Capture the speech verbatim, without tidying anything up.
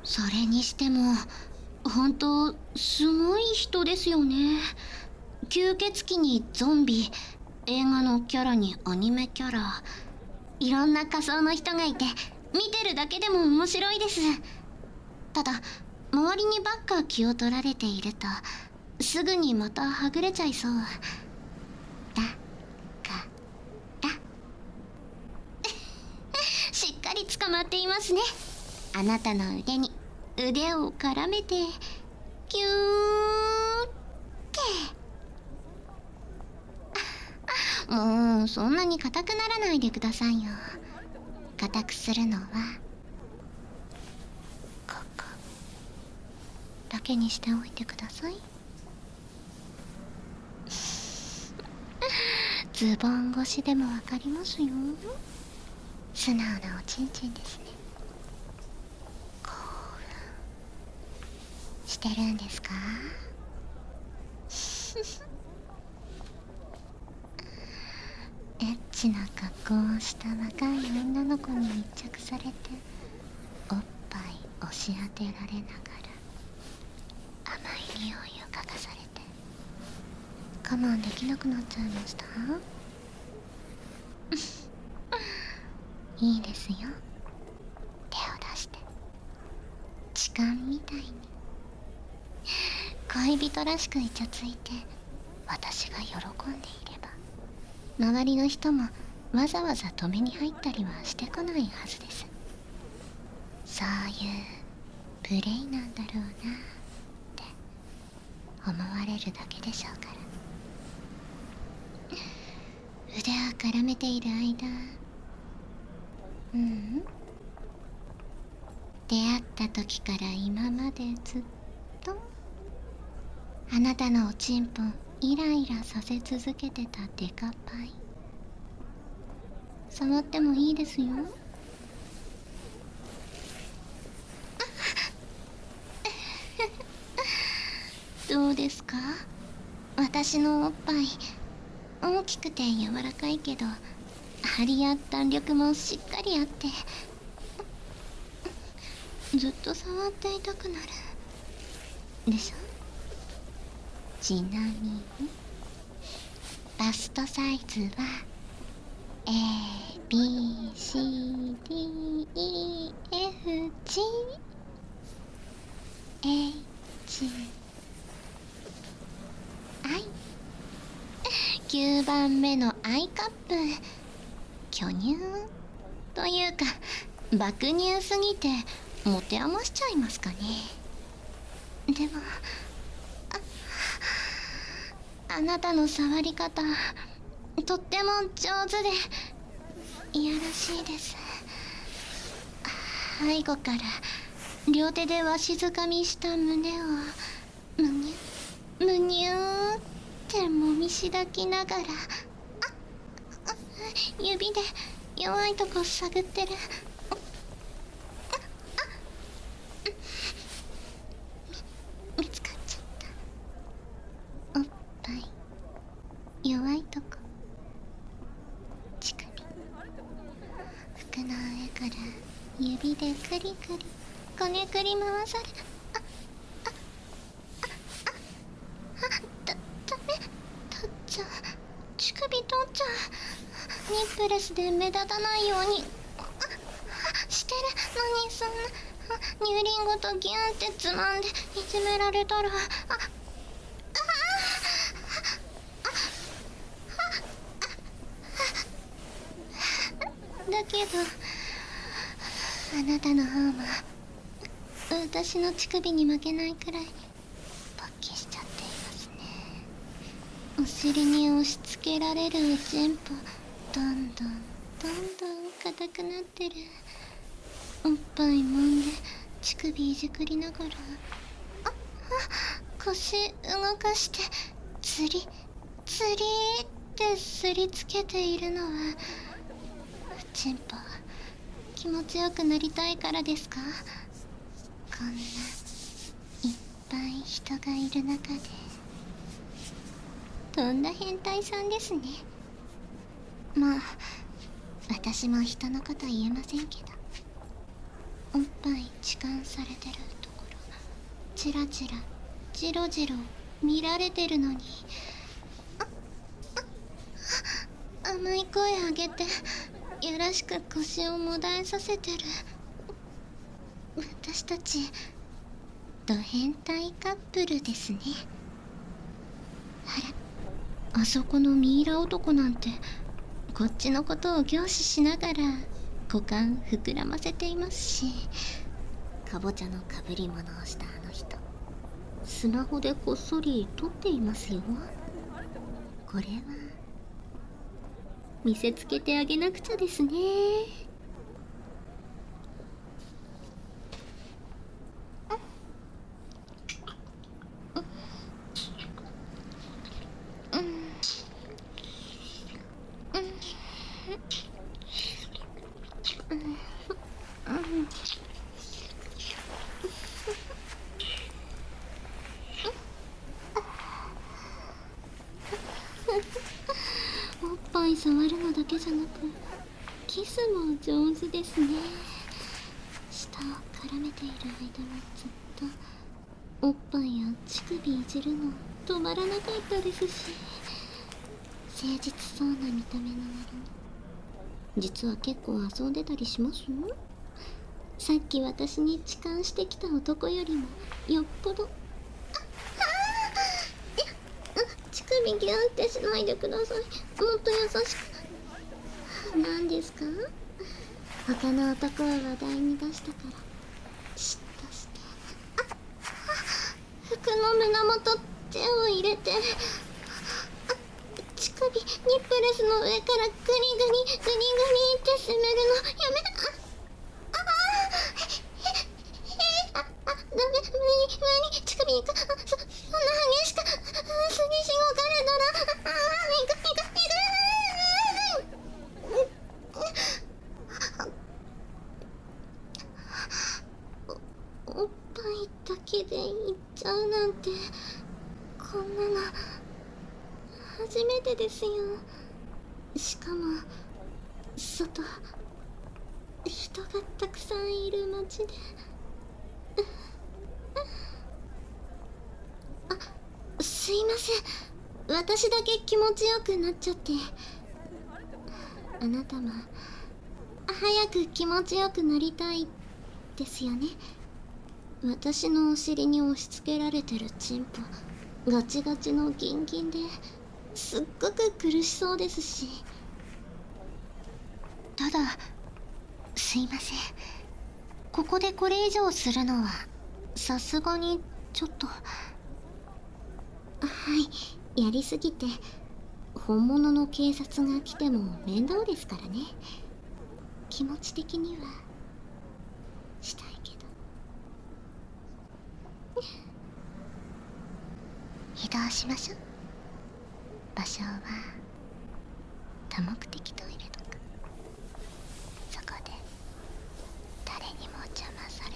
それにしても本当すごい人ですよね。吸血鬼にゾンビ、映画のキャラにアニメキャラ、いろんな仮想の人がいて見てるだけでも面白いです。ただ周りにばっか気を取られているとすぐにまたはぐれちゃいそう。だからしっかり捕まっていますね。あなたの腕に腕を絡めてキューってもうそんなに硬くならないでくださいよ。硬くするのはここだけにしておいてください。ズボン越しでもわかりますよ。素直なおちんちんですね。興奮してるんですか？エッチな格好をした若い女の子に密着されておっぱい押し当てられながら甘い匂いを嗅がされて我慢できなくなっちゃいました。いいですよ、手を出して痴漢みたいに恋人らしくイチャついて私が喜んでいれば周りの人もわざわざ止めに入ったりはしてこないはずです。そういうプレイなんだろうなって思われるだけでしょうから。腕を絡めている間、ううん出会った時から今までずっとあなたのおちんぽんイライラさせ続けてたデカパイ触ってもいいですよ。どうですか？私のおっぱい大きくて柔らかいけど張りや弾力もしっかりあってずっと触っていたくなるでしょ。ちなみにバストサイズは エービーシーディーイーエフジーエイチアイきゅうばんめのアイカップ。巨乳というか爆乳すぎて持て余しちゃいますかね。でも あ, あなたの触り方とっても上手でいやらしいです。背後から両手でわしづかみした胸をむにゅむにゅーってもみしだきながら指で弱いとこ探ってる。み見つかっちゃった。おっぱい弱いとこ乳首服の上から指でクリクリこねくり回されああああだダメ取っちゃう乳首取っちゃう。ニップレスで目立たないようにしてるのにそんな乳輪ごとギュンってつまんでいじめられたらああだけどあなたの方も私の乳首に負けないくらい勃起しちゃっていますね。お尻に押し付けられるおちんぽどんどんどんどん硬くなってる。おっぱいもんで乳首いじくりながらああ腰動かしてつりつりってすりつけているのはおちんぽ気持ちよくなりたいからですか？こんないっぱい人がいる中でとんだ変態さんですね。まあ私も人のこと言えませんけどおっぱい痴漢されてるところチラチラジロジロ見られてるのに、甘い声上げてやらしく腰をもだえさせてる。私たちド変態カップルですね。あら、あそこのミイラ男なんてこっちのことを凝視しながら股間膨らませていますし、かぼちゃのかぶり物をしたあの人スマホでこっそり撮っていますよ。これは見せつけてあげなくちゃですね。おっぱい触るのだけじゃなくキスも上手ですね。舌を絡めている間もずっとおっぱいや乳首いじるの止まらなかったですし、誠実そうな見た目の割に実は結構遊んでたりします？さっき私に痴漢してきた男よりもよっぽど。乳首ギュンってしないでください。もっと優しく。何ですか？他の男は話題に出したから嫉妬して。ああ、服の胸元手を入れて、あ、乳首ニップレスの上からグニグニグニグニって攻めるのやめ。ああああ、ダメ、無理無理、乳首にか、そそんな激しく筋しごかれたら、ああ、いくいくいく。おっぱいだけでいっちゃうなんて、こんなの初めてですよ。しかも外人がたくさんいる街で。あ、すいません、私だけ気持ちよくなっちゃって。あなたも早く気持ちよくなりたいですよね。私のお尻に押し付けられてるチンポガチガチのギンギンですっごく苦しそうですし。ただすいません、ここでこれ以上するのはさすがにちょっと。はい、やりすぎて本物の警察が来ても面倒ですからね。気持ち的にはしたいけど。移動しましょう。場所は多目的トイレとか、そこで誰にも邪魔さ